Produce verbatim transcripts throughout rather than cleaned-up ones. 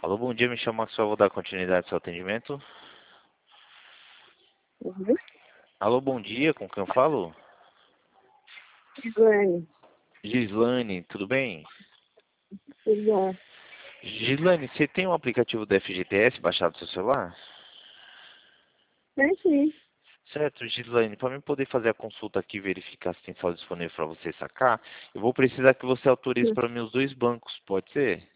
Alô, bom dia, me chamo Maxwell, vou dar continuidade ao seu atendimento. Uhum. Alô, bom dia, com quem eu falo? Gislane, Gislane, tudo bem? tudo bom? Gislane, você tem o aplicativo do F G T S baixado no seu celular? Tem sim. Certo, Gislane, para mim poder fazer a consulta aqui e verificar se tem saldo disponível para você sacar, eu vou precisar que você autorize para mim os dois bancos, pode ser?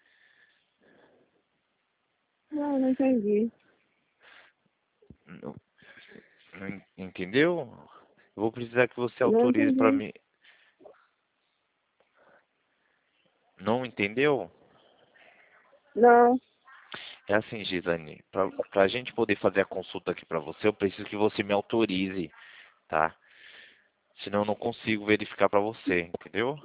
Não, não entendi. Não, não en- entendeu? Eu vou precisar que você Não autorize para entendi. mim. Não entendeu? Não. É assim, Gislane, para a gente poder fazer a consulta aqui para você, eu preciso que você me autorize, tá? Senão eu não consigo verificar para você, entendeu?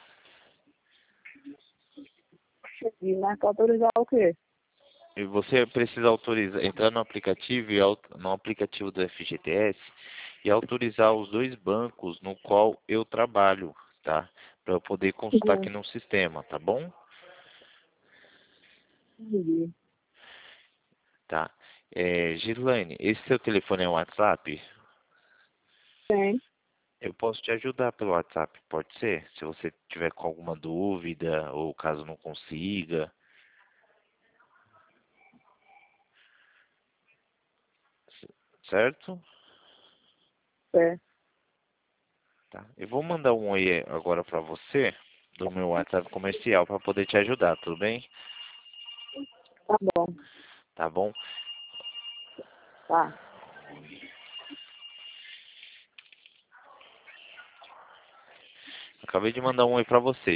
E marcar autorizar o quê? E você precisa autorizar, entrar no aplicativo e au- no aplicativo do F G T S e autorizar os dois bancos no qual eu trabalho, tá? Para eu poder consultar aqui Uhum. no sistema, tá bom? Entendi. Tá. É, Gislaine, esse seu telefone é o WhatsApp? Tem. Eu posso te ajudar pelo WhatsApp, pode ser? Se você tiver com alguma dúvida ou caso não consiga, certo? É. Tá. Eu vou mandar um oi agora para você do meu WhatsApp comercial para poder te ajudar, tudo bem? Tá bom. Tá bom? Tá. Acabei de mandar um oi para você.